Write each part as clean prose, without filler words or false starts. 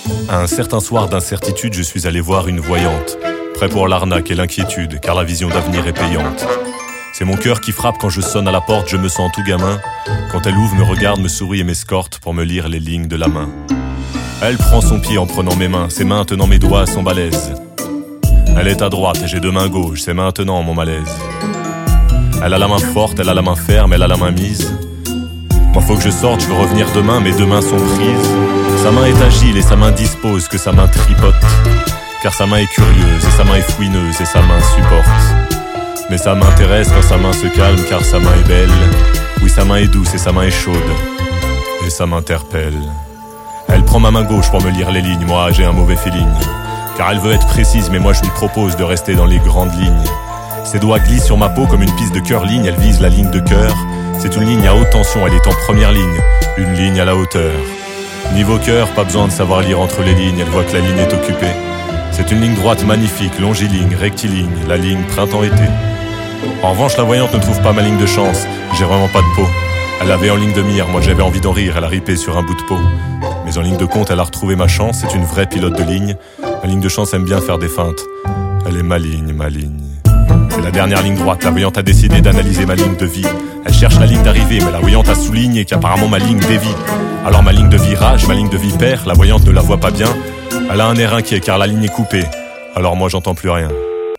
À un certain soir d'incertitude, je suis allé voir une voyante, prêt pour l'arnaque et l'inquiétude, car la vision d'avenir est payante. C'est mon cœur qui frappe quand je sonne à la porte, je me sens tout gamin. Quand elle ouvre, me regarde, me sourit et m'escorte pour me lire les lignes de la main. Elle prend son pied en prenant mes mains, ses mains tenant mes doigts sont balèzes. Elle est à droite et j'ai deux mains gauches, c'est maintenant mon malaise. Elle a la main forte, elle a la main ferme, elle a la main mise. Moi faut que je sorte, je veux revenir demain, mes deux mains sont prises. Sa main est agile et sa main dispose que sa main tripote. Car sa main est curieuse et sa main est fouineuse et sa main supporte. Mais ça m'intéresse quand sa main se calme car sa main est belle. Oui, sa main est douce et sa main est chaude. Et ça m'interpelle. Elle prend ma main gauche pour me lire les lignes, moi j'ai un mauvais feeling. Car elle veut être précise mais moi je lui propose de rester dans les grandes lignes. Ses doigts glissent sur ma peau comme une piste de curling, elle vise la ligne de cœur. C'est une ligne à haute tension, elle est en première ligne, une ligne à la hauteur. Niveau cœur, pas besoin de savoir lire entre les lignes, elle voit que la ligne est occupée. C'est une ligne droite magnifique, longiligne, rectiligne, la ligne printemps-été. En revanche, la voyante ne trouve pas ma ligne de chance, j'ai vraiment pas de peau. Elle avait en ligne de mire, moi j'avais envie d'en rire, elle a ripé sur un bout de peau. Mais en ligne de compte, elle a retrouvé ma chance, c'est une vraie pilote de ligne. Ma ligne de chance aime bien faire des feintes, elle est maligne, maligne. C'est la dernière ligne droite, la voyante a décidé d'analyser ma ligne de vie. Elle cherche la ligne d'arrivée, mais la voyante a souligné qu'apparemment ma ligne dévie. Alors ma ligne de virage, ma ligne de vipère, la voyante ne la voit pas bien. Elle a un air inquiet car la ligne est coupée, alors moi j'entends plus rien.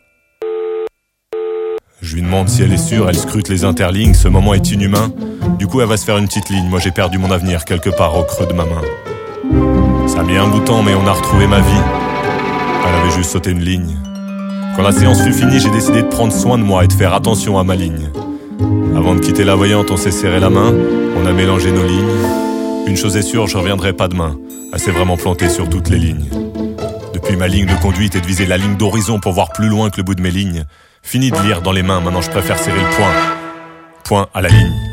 Je lui demande si elle est sûre, elle scrute les interlignes, ce moment est inhumain. Du coup elle va se faire une petite ligne, moi j'ai perdu mon avenir quelque part au creux de ma main. Ça a mis un bout de temps mais on a retrouvé ma vie. Elle avait juste sauté une ligne. Quand la séance fut finie, j'ai décidé de prendre soin de moi et de faire attention à ma ligne. Avant de quitter la voyante, on s'est serré la main, on a mélangé nos lignes. Une chose est sûre, je reviendrai pas demain. Elle s'est vraiment plantée sur toutes les lignes. Depuis ma ligne de conduite et de viser la ligne d'horizon pour voir plus loin que le bout de mes lignes. Fini de lire dans les mains, maintenant je préfère serrer le point. Point à la ligne.